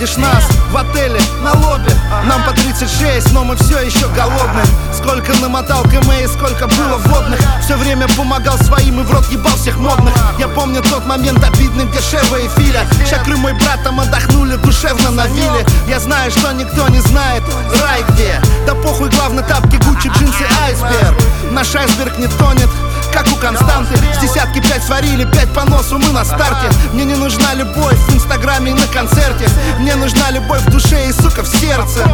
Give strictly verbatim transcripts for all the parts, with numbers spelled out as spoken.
увидишь нас в отеле на лобби. Нам по тридцать шесть, но мы все еще голодные. Сколько намотал КМ, сколько было водных. Все время помогал своим и в рот ебал всех модных. Я помню тот момент обидный, где Шева и Филя Шакры мой брат там отдохнули душевно на вилле. Я знаю, что никто не знает рай где. Да похуй, главное тапки, Гуччи, джинсы, айсберг. Наш айсберг не тонет, как у Константы. С десятки пять сварили, пять по носу, мы на старте. Мне не нужна любовь в инстаграме и на концерте. Мне нужна любовь в душе и, сука, в сердце.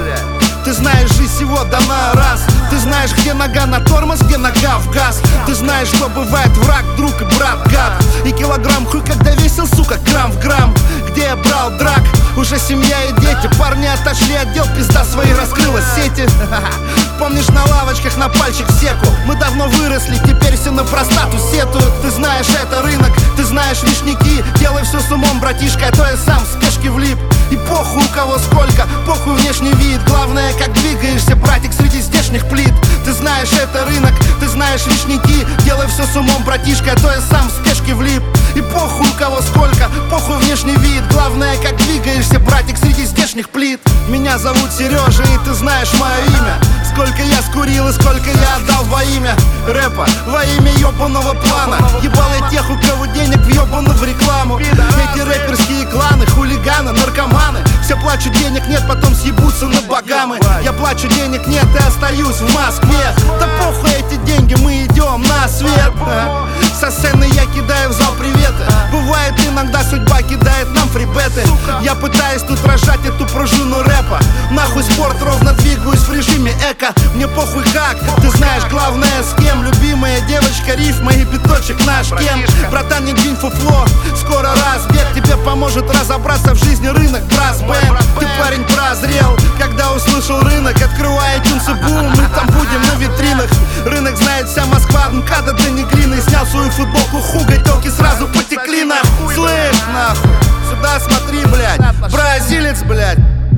Ты знаешь, жизнь всего дана раз. Ты знаешь, где нога на тормоз, где нога в газ. Ты знаешь, что бывает враг, друг и брат, гад. И килограмм хуй, когда весил, сука, грамм в грамм. Где я брал драк, уже семья и дети. Парни отошли от дел, пизда свои раскрылась сети. Помнишь, на лавочках на пальчик секу. Мы давно выросли, теперь все на простату сетуют. Ты знаешь, это рынок, ты знаешь вишняки. Делай все с умом, братишка, а то я сам в спешке влип. И похуй у кого сколько, похуй внешний вид. Главное, как двигаешься, братик, среди здешних плит. Ты знаешь, это рынок, ты знаешь вишняки. Делай все с умом, братишка, а то я сам в спешке влип. И похуй у кого сколько, похуй внешний вид. Главное, как двигаешься, братик, среди здешних плит. Меня зовут Сережа, и ты знаешь мое имя. Сколько я скурил и сколько я отдал во имя рэпа, во имя ебаного плана. Ебал я тех, у кого денег въебану в рекламу. Эти рэперские кланы, хулиганы, наркоманы. Все плачут, денег нет, потом съебутся на Багамы. Я плачу, денег нет и остаюсь в Москве. Да похуй эти деньги, мы идем на свет. Со сцены я кидаю в зал приветы. Бывает иногда судьба кидает нам фрибеты. Я пытаюсь тут рожать эту пружину рэпа. Нахуй спорт, ровно двигаюсь в режиме эко. Мне похуй как, ты знаешь, главное с кем. Любимая девочка, рифма и биточек наш кем. Братан, не двинь фуфло, скоро разбег. Тебе поможет разобраться в жизни рынок, брас бэм. Ты, парень, прозрел, когда услышал рынок. Открывая тюнсы, бум, мы там будем на витринах. Рынок знает вся Москва, МКАДа до Негрины. Снял свою футболку хуга, телки сразу потекли нахуй. Слышь, нахуй, сюда смотри, блядь, бразилец, блядь.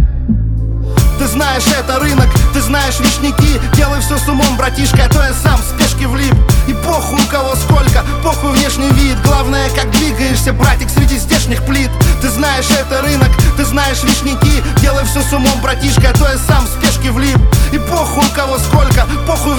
Ты знаешь, это рынок, ты знаешь вишняки. Делай все с умом, братишка, а то я сам в спешке влип. И похуй у кого сколько, похуй внешний вид. Главное, как двигаешься, братик, среди здешних плит. Ты знаешь, это рынок, ты знаешь вишняки. Делай все с умом, братишка, а то я сам в спешке влип. И похуй у кого сколько, похуй